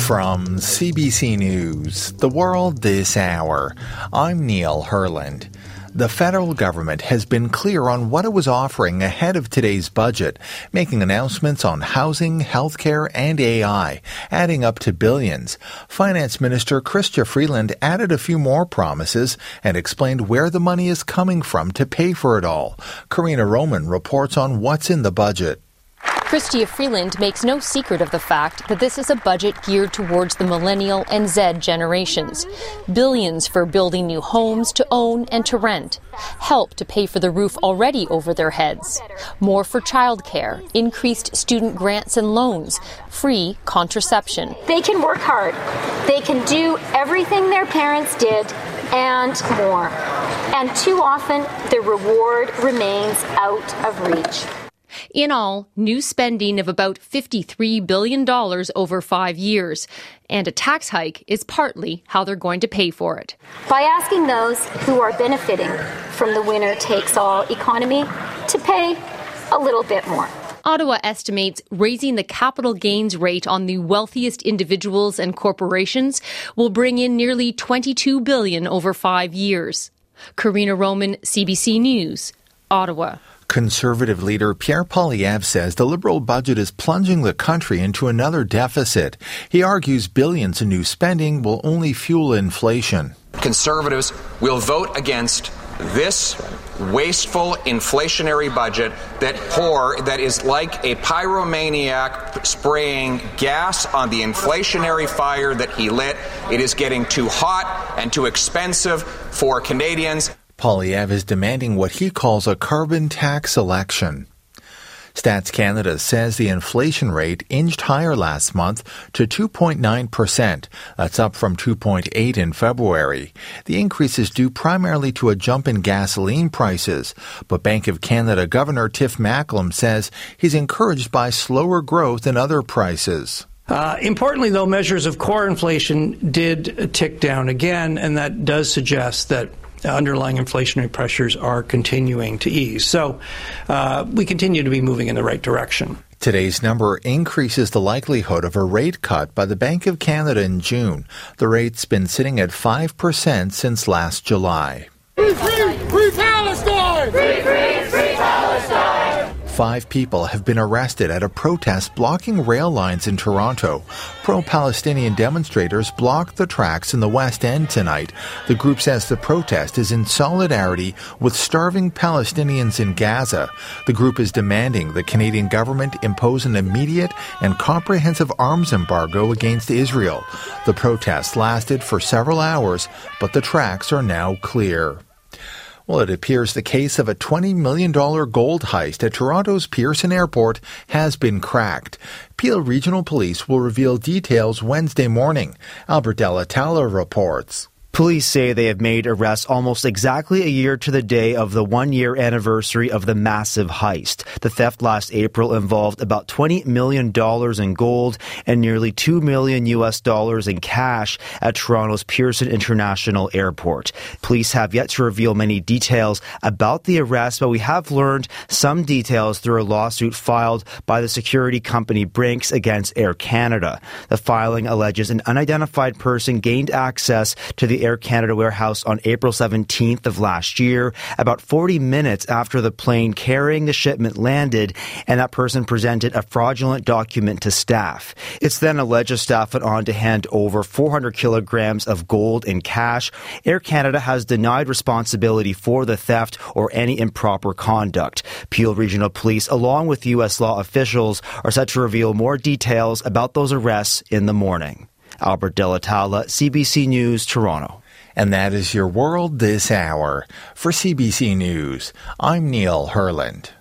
From CBC News, The World This Hour, I'm Neil Herland. The federal government has been clear on what it was offering ahead of today's budget, making announcements on housing, healthcare, and AI, adding up to billions. Finance Minister Chrystia Freeland added a few more promises and explained where the money is coming from to pay for it all. Karina Roman reports on what's in the budget. Chrystia Freeland makes no secret of the fact that this is a budget geared towards the millennial and Z generations. Billions for building new homes to own and to rent. Help to pay for the roof already over their heads. More for childcare, increased student grants and loans, free contraception. They can work hard. They can do everything their parents did and more. And too often, the reward remains out of reach. In all, new spending of about $53 billion over 5 years. And a tax hike is partly how they're going to pay for it. By asking those who are benefiting from the winner-takes-all economy to pay a little bit more. Ottawa estimates raising the capital gains rate on the wealthiest individuals and corporations will bring in nearly $22 billion over 5 years. Karina Roman, CBC News, Ottawa. Conservative leader Pierre Poilievre says the Liberal budget is plunging the country into another deficit. He argues billions in new spending will only fuel inflation. Conservatives will vote against this wasteful, inflationary budget that is like a pyromaniac spraying gas on the inflationary fire that he lit. It is getting too hot and too expensive for Canadians. Poilievre is demanding what he calls a carbon tax election. Stats Canada says the inflation rate inched higher last month to 2.9%. That's up from 2.8% in February. The increase is due primarily to a jump in gasoline prices. But Bank of Canada Governor Tiff Macklem says he's encouraged by slower growth in other prices. Importantly, though, measures of core inflation did tick down again, and that does suggest that underlying inflationary pressures are continuing to ease. So we continue to be moving in the right direction. Today's number increases the likelihood of a rate cut by the Bank of Canada in June. The rate's been sitting at 5% since last July. Free, free, free Palestine! Free, free, free Palestine! 5 people have been arrested at a protest blocking rail lines in Toronto. Pro-Palestinian demonstrators blocked the tracks in the West End tonight. The group says the protest is in solidarity with starving Palestinians in Gaza. The group is demanding the Canadian government impose an immediate and comprehensive arms embargo against Israel. The protest lasted for several hours, but the tracks are now clear. Well, it appears the case of a $20 million gold heist at Toronto's Pearson Airport has been cracked. Peel Regional Police will reveal details Wednesday morning. Albert Delatalla reports. Police say they have made arrests almost exactly a year to the day of the 1-year anniversary of the massive heist. The theft last April involved about $20 million in gold and nearly $2 million in cash at Toronto's Pearson International Airport. Police have yet to reveal many details about the arrest, but we have learned some details through a lawsuit filed by the security company Brinks against Air Canada. The filing alleges an unidentified person gained access to the Air Canada warehouse on April 17th of last year, about 40 minutes after the plane carrying the shipment landed, and that person presented a fraudulent document to staff. It's then alleged the staff went on to hand over 400 kilograms of gold in cash. Air Canada has denied responsibility for the theft or any improper conduct. Peel Regional Police, along with U.S. law officials, are set to reveal more details about those arrests in the morning. Albert Delatalla, CBC News, Toronto. And that is your World This Hour. For CBC News, I'm Neil Herland.